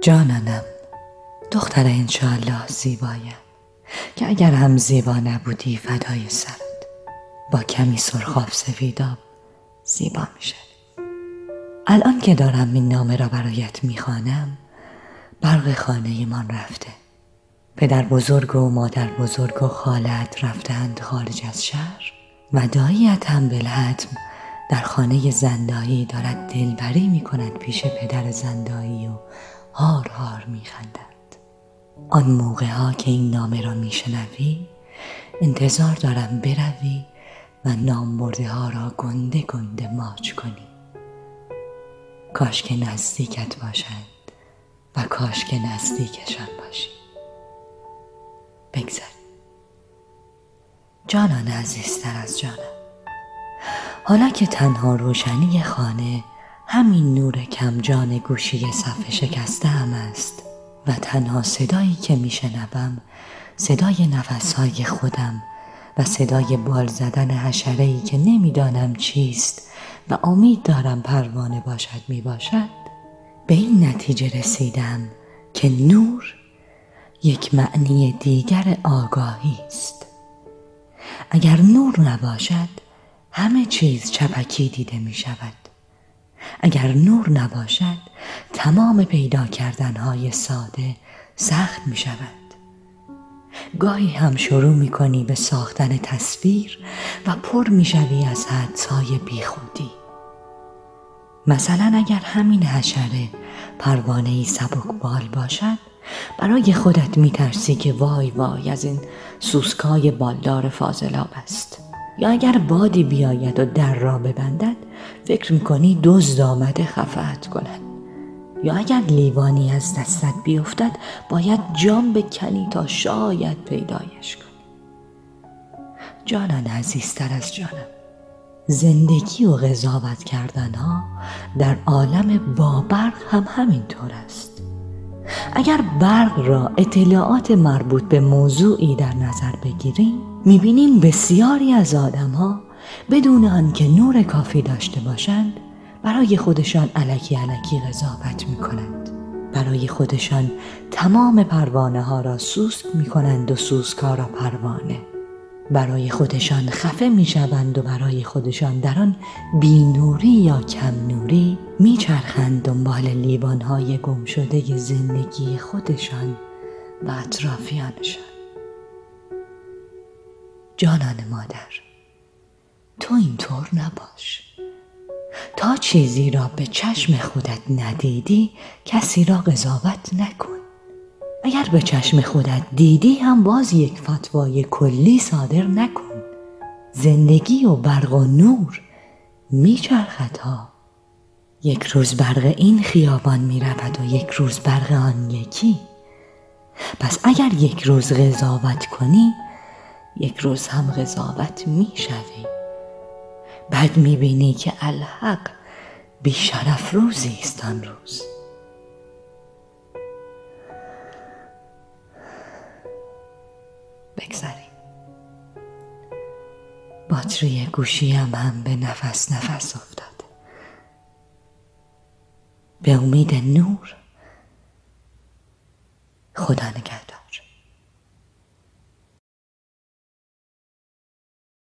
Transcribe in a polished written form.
جانانم، دختر انشالله زیبایم که اگر هم زیبا نبودی فدای سرت، با کمی سرخاب سفیداب زیبا میشه. الان که دارم این نامه را برایت میخوانم، برق خانه من رفته. پدر بزرگ و مادر بزرگ و خالت رفتند خارج از شهر و داییت هم بالحتم در خانه زندایی دارد دلبری میکند پیش پدر زندایی و هار هار میخندد. آن موقع ها که این نامه را میشنوی انتظار دارم بروی و نامبرده ها را گنده گنده ماچ کنی. کاش که نزدیکت باشند و کاش که نزدیکشان باشی. بگذار جانان عزیزتر از جانم، حالا که تنها روشنی خانه همین نور کم جان گوشی صفحه شکسته هم است و تنها صدایی که میشنوم صدای نفسهای خودم و صدای بال زدن حشره‌ای که نمیدانم چیست و امید دارم پروانه باشد میباشد، به این نتیجه رسیدم که نور یک معنی دیگر آگاهی است. اگر نور نباشد همه چیز چپکی دیده می شود. اگر نور نباشد تمام پیدا کردنهای ساده سخت می شود. گاهی هم شروع می کنی به ساختن تصویر و پر می شوی از حدس‌های بیخودی. مثلا اگر همین حشره پروانه‌ای سبکبال باشد، برای خودت می ترسی که وای وای از این سوسکای بالدار فاضلاب است. یا اگر بادی بیاید و در را ببندد فکر می کنی دزد آمده خفت کند. یا اگر لیوانی از دستت بیفتد باید جام بکنی تا شاید پیدایش کنی. جانان عزیزتر از جانم، زندگی و قضاوت کردن ها در عالم با برق هم همینطور است. اگر برق را اطلاعات مربوط به موضوعی در نظر بگیریم، میبینیم بسیاری از آدم ها بدون آنکه نور کافی داشته باشند برای خودشان الکی قضاوت میکنند. برای خودشان تمام پروانه ها را سوسک میکنند و سوسکا را پروانه. برای خودشان خفه میشوند و برای خودشان در آن بینوری یا کم نوری میچرخند دنبال لیوانهای گم شده زندگی خودشان و اطرافیانشان. جانان مادر، تو اینطور نباش. تا چیزی را به چشم خودت ندیدی کسی را قضاوت نکن. اگر به چشم خودت دیدی هم باز یک فتوای کلی صادر نکن. زندگی و برق و نور میچرخد ها. یک روز برق این خیابان میرود و یک روز برق آن یکی. پس اگر یک روز قضاوت کنی یک روز هم قضاوت میشوی. بعد میبینی که الحق بیشرف روزی است آن روز. بگذاریم. باتری گوشیم هم به نفس افتاده. به امید نور. خدا نگهدار.